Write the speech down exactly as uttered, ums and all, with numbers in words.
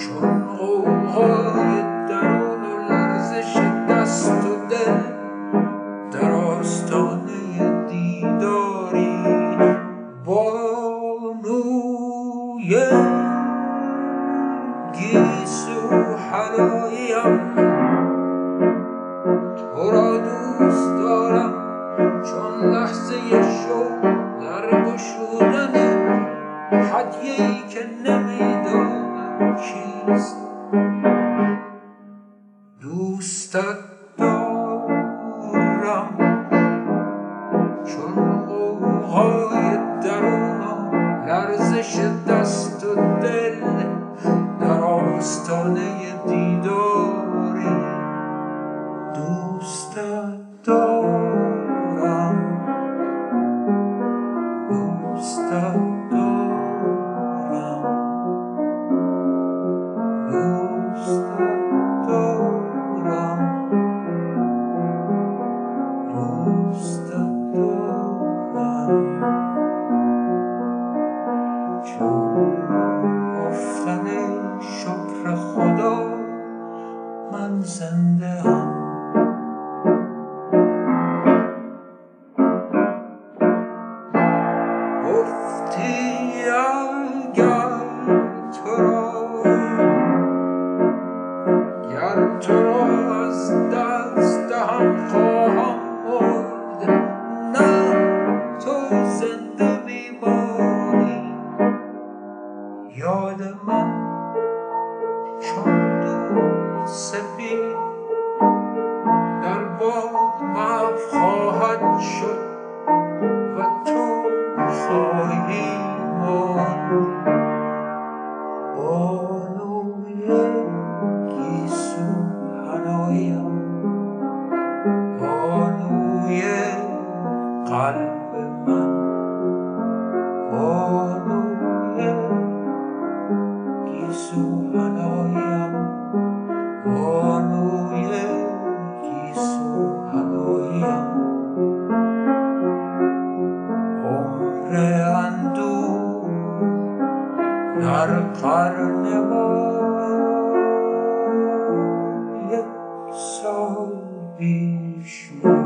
چون غوغای درون و لرزش دست و دل در آستانه دیداری بانوی گیسو حناییم تو را دوست دارم چون لحظه شوق در گشودن هدیه‌ای که نمیدانم چیست. دوستت دارم چون غوغای درون و لرزش دست و دل در آستانه دیداری. دوستت دارم دوستت دارم دوستت دارم دوستت دارم چون گفتن شکر خدا من زنده ام. گفتی اگر تو را گر تو را از دست دهم خواهم مرد، نه تو زنده میمانی. یاد من چون دود سپید در باد محو خواهد شد و تو خواهی ماند. بانوی گیسو حناییم بانوی قلب من بانوی گیسو حناییم بانوی گیسو حناییم. عمر اندوه در قرن ما یک سال بیش